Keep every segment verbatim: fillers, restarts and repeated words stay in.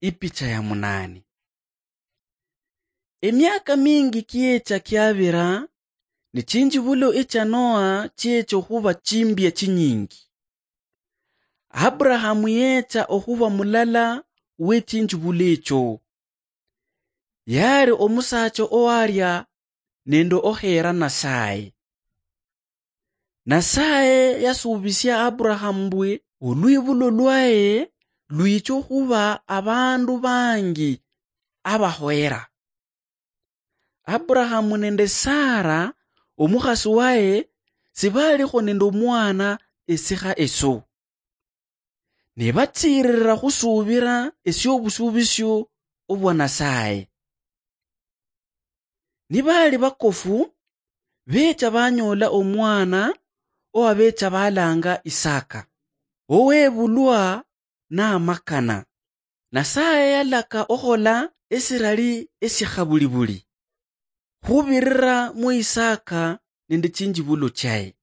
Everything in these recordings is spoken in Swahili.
Ipicha ya munani. Emyaka mingi kiecha kiavira ni chinjivulo echa Noa checho huva chimbia chinyingi. Abrahamu yecha ohuva mulala we chinjivulo echo. Yari omusacho oarya nendo ohera Nasaye. Nasaye yasubisya Abrahamu bwe olwivulo lwae lwicho huva abandu bangi abahwera. Abrahamu nende Sara omukhasi wae sibaliho nende omwana esiha eso. Ne batsirira khusubira esyo obusubisyo obwa Nasaye. Nibali bakofu becha banyola omwana owabecha balanga Isaka. Owebulwa na makana. Nasaye yalaka ohola esirali esyahabulibuli. Hubirira mu Isaka nende chinjivulo chae.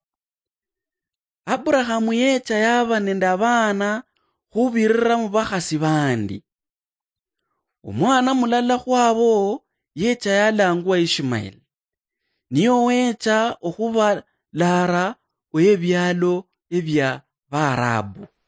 Abrahamu yecha yaba nende abana hubirira mu bahasi bandi. Omwana mulala hwabo yecha yalangwa Ishmael. Niyo wecha ohuba lara oyebyalo ebya Barabu.